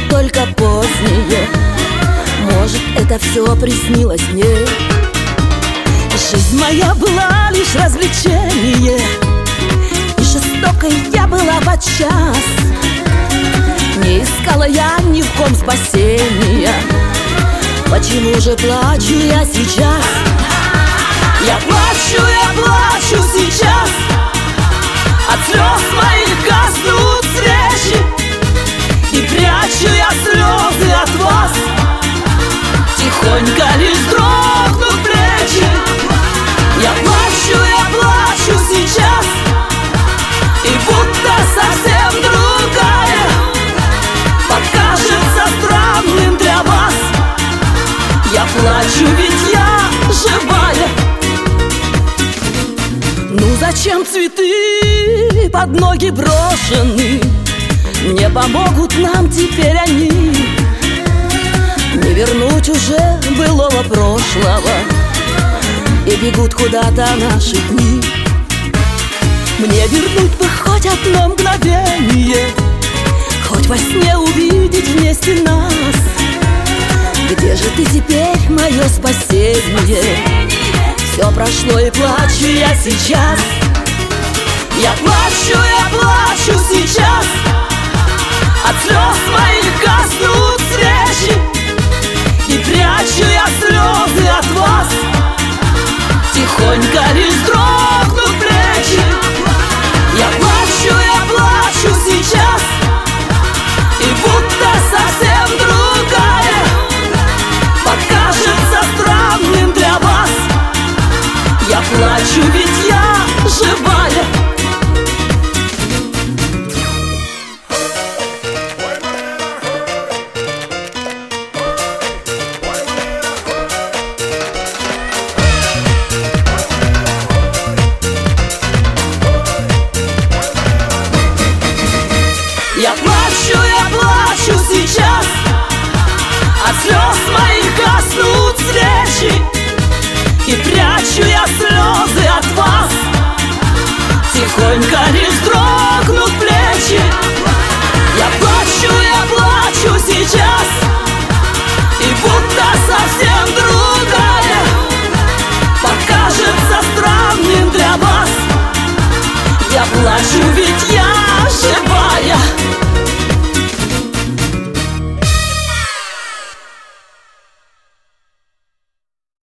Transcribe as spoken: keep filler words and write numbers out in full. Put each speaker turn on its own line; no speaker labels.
только позднее. Может, это все приснилось мне. Жизнь моя была лишь развлечение, и жестокой я была подчас. Не искала я ни в ком спасения. Почему же плачу я сейчас? Я плачу, я плачу сейчас. От слез моих гаснут свечи, и прячу я слезы от вас. Тихонько лишь дрогнут плечи. Я плачу, я плачу сейчас, и будто совсем другая покажется странным для вас. Я плачу, ведь я живая. Ну зачем цветы под ноги брошены? Не помогут нам теперь они. Не вернуть уже былого прошлого, и бегут куда-то наши дни. Мне вернуть бы хоть одно мгновение, хоть во сне увидеть вместе нас. Где же ты теперь, мое спасение? Все прошло, и плачу я сейчас. Я плачу, я плачу сейчас. От слез моих гаснут свечи, и прячу я слезы от вас. Тихонько лишь дрогнут плечи. Я плачу, я плачу сейчас, и будто совсем другая покажется странным для вас. Я плачу, ведь я живая. Я плачу, я плачу сейчас. От слез моих гаснут свечи, и прячу я слезы от вас. Тихонько лишь дрогнут плечи. Я плачу, я плачу сейчас, и будто совсем другая покажется странным для вас. Я плачу, ведь